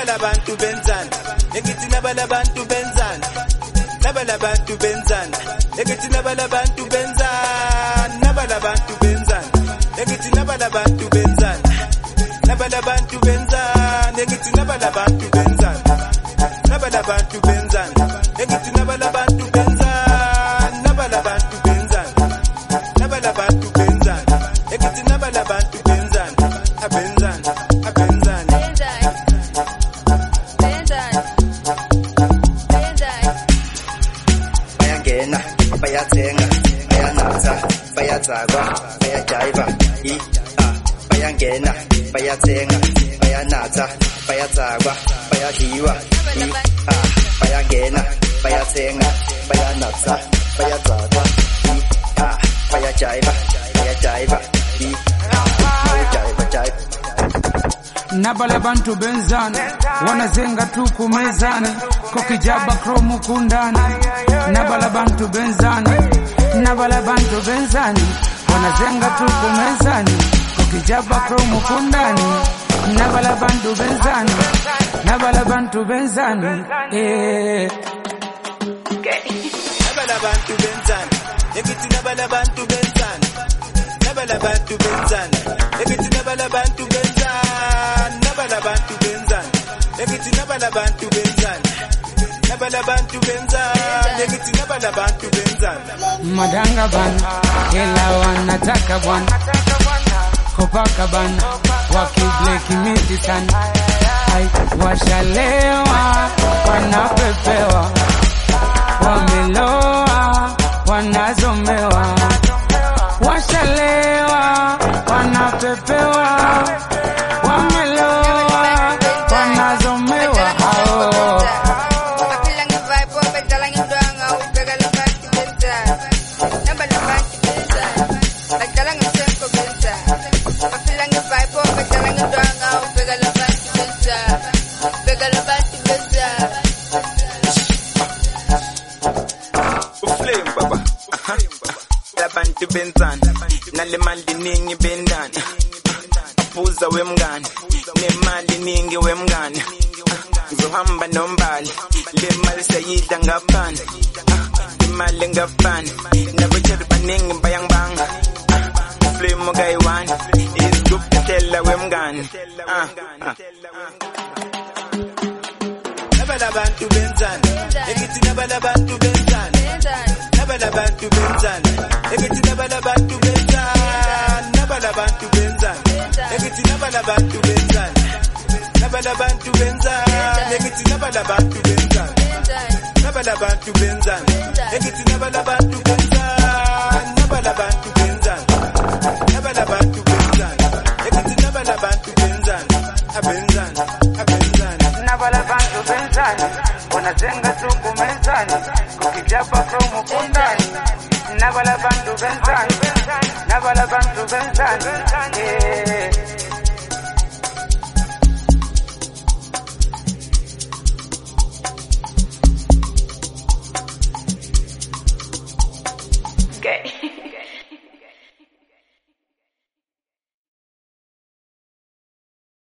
Nabalabantu benzana, ekithi nabalabantu benzana. Nabalabantu benzana, ekithi nabalabantu benzana. Nabalabantu benzana, ekithi nabalabantu benzana. Nabalabantu benzana, ekithi nabalabantu benzana. Nabalabantu benzana, ekithi nabalabantu benzana. Nabalabantu benzana, nabalabantu benzana, ekithi nabalabantu benzana. Abenzana, abenzana. Bayangena, bayathenga, bayanatha, bayazakwa, bayajiva. Bayangena, bayathenga, bayanatha, bayazakwa, bayadliwa. Bayangena, bayathenga, bayanatha, bayazakwa. Bayajiva, bayajiva. Nabalabantu benzana, wanazenga tu kumezana, kokijaba kromu kundani. Nabalabantu benzana, nabalabantu benzana, wanazenga tu kumezana, kokijaba kromu kundani. Nabalabantu benzana, nabalabantu benzana, Nabalabantu benzana, ekithi nabalabantu benzana. Nabalabantu benzana, ekithi nabalabantu benzana. Nabalabantu benzana, ekithi nabalabantu benzana. Nabalabantu benzana, ekithi nabalabantu benzana. madanga bana, kila wanataka bwana, kopaka bana, wakibleki miti sana. Ai, washalewa, wanapepewa, wameloa, wanazomewa. Washalewa, wanapepewa, wameloa, wanazomewa. Labantu benzana, nalemali ningi bendana. Apuza wemngani, nemali ningi wemngani. Ngizohamba nombali, le mali sayidla ngapani. Imali ngapani, nabochari baningi bayangibanga. Flame gayiwani, izikuphetela wemngani. Nabalabantu benzana, ekithi nabalabantu benzana. Nabalabantu benzana, ekithi nabalabantu benzana. Nabalabantu benzana, ekithi nabalabantu benzana. Nabalabantu benzana, ekithi nabalabantu benzana. Nabalabantu benzana, ekithi nabalabantu benzana. Nabalabantu benzana, nabalabantu benzana, ekithi nabalabantu benzana. Abenzana, abenzana. Nabalabantu benzana, wanazenga